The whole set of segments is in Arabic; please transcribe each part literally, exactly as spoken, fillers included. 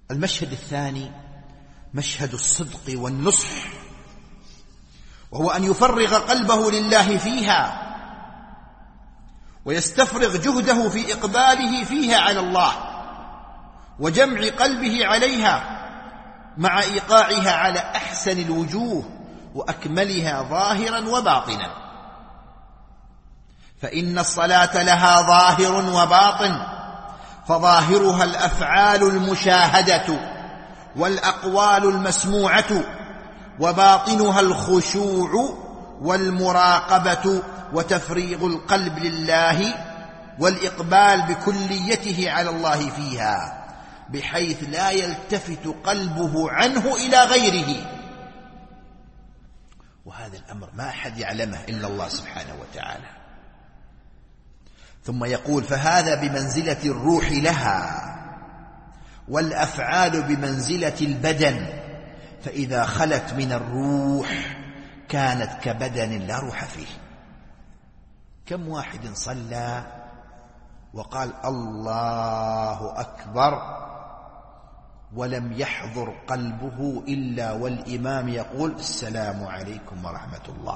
المشهد الثاني مشهد الصدق والنصح، وهو أن يفرغ قلبه لله فيها ويستفرغ جهده في إقباله فيها على الله وجمع قلبه عليها مع إيقاعها على أحسن الوجوه وأكملها ظاهرا وباطنا. فإن الصلاة لها ظاهر وباطن، فظاهرها الأفعال المشاهدة والأقوال المسموعة، وباطنها الخشوع والمراقبة وتفريغ القلب لله والإقبال بكليته على الله فيها، بحيث لا يلتفت قلبه عنه إلى غيره. وهذا الأمر ما أحد يعلمه إلا الله سبحانه وتعالى. ثم يقول: فهذا بمنزلة الروح لها، والأفعال بمنزلة البدن، فإذا خلت من الروح كانت كبدن لا روح فيه. كم واحد صلى وقال الله أكبر ولم يحضر قلبه إلا والإمام يقول السلام عليكم ورحمة الله،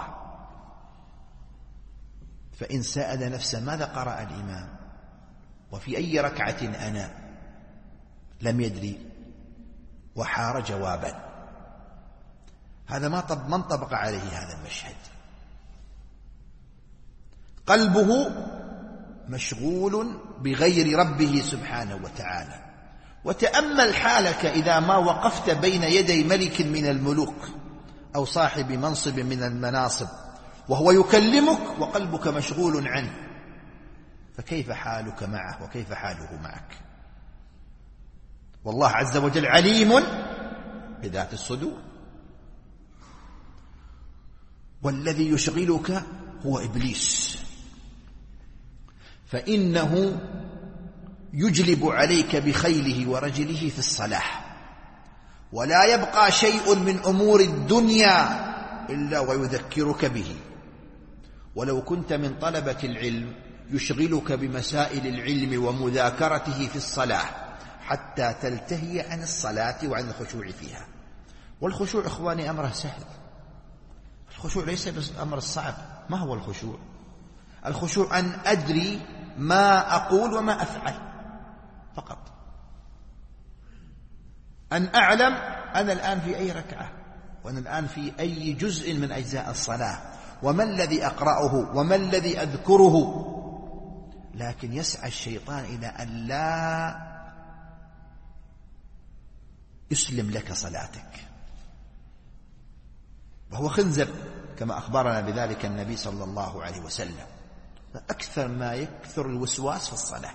فإن سأل نفسه ماذا قرأ الإمام وفي أي ركعة أنا، لم يدري وحار جوابا. هذا ما طب من طبق عليه هذا المشهد، قلبه مشغول بغير ربه سبحانه وتعالى. وتأمل حالك إذا ما وقفت بين يدي ملك من الملوك أو صاحب منصب من المناصب وهو يكلمك وقلبك مشغول عنه، فكيف حالك معه وكيف حاله معك؟ والله عز وجل عليم بذات الصدور. والذي يشغلك هو إبليس، فإنه يجلب عليك بخيله ورجله في الصلاح، ولا يبقى شيء من أمور الدنيا إلا ويذكرك به. ولو كنت من طلبة العلم يشغلك بمسائل العلم ومذاكرته في الصلاة حتى تلتهي عن الصلاة وعن الخشوع فيها. والخشوع إخواني أمره سهل، الخشوع ليس بالأمر الصعب. ما هو الخشوع؟ الخشوع أن أدري ما أقول وما أفعل فقط، أن أعلم أنا الآن في أي ركعة، وأنا الآن في أي جزء من أجزاء الصلاة، وما الذي أقرأه وما الذي أذكره. لكن يسعى الشيطان إلى أن لا يسلم لك صلاتك، وهو خنزب كما أخبرنا بذلك النبي صلى الله عليه وسلم. فأكثر ما يكثر الوسواس في الصلاة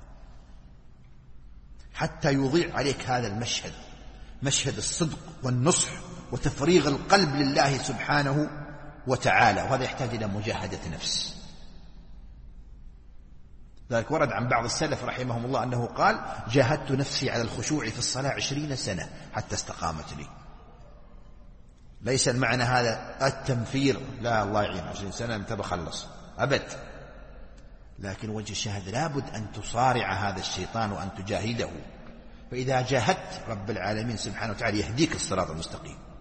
حتى يضيع عليك هذا المشهد، مشهد الصدق والنصح وتفريغ القلب لله سبحانه وتعالى، وهذا يحتاج إلى مجاهدة نفس. ذلك ورد عن بعض السلف رحمهم الله أنه قال: جاهدت نفسي على الخشوع في الصلاة عشرين سنة حتى استقامت لي. ليس المعنى هذا التنفير، لا الله يعين عشرين سنة أنت بخلص أبد، لكن وجه الشهادة لابد أن تصارع هذا الشيطان وأن تجاهده، فإذا جاهدت رب العالمين سبحانه وتعالى يهديك الصراط المستقيم.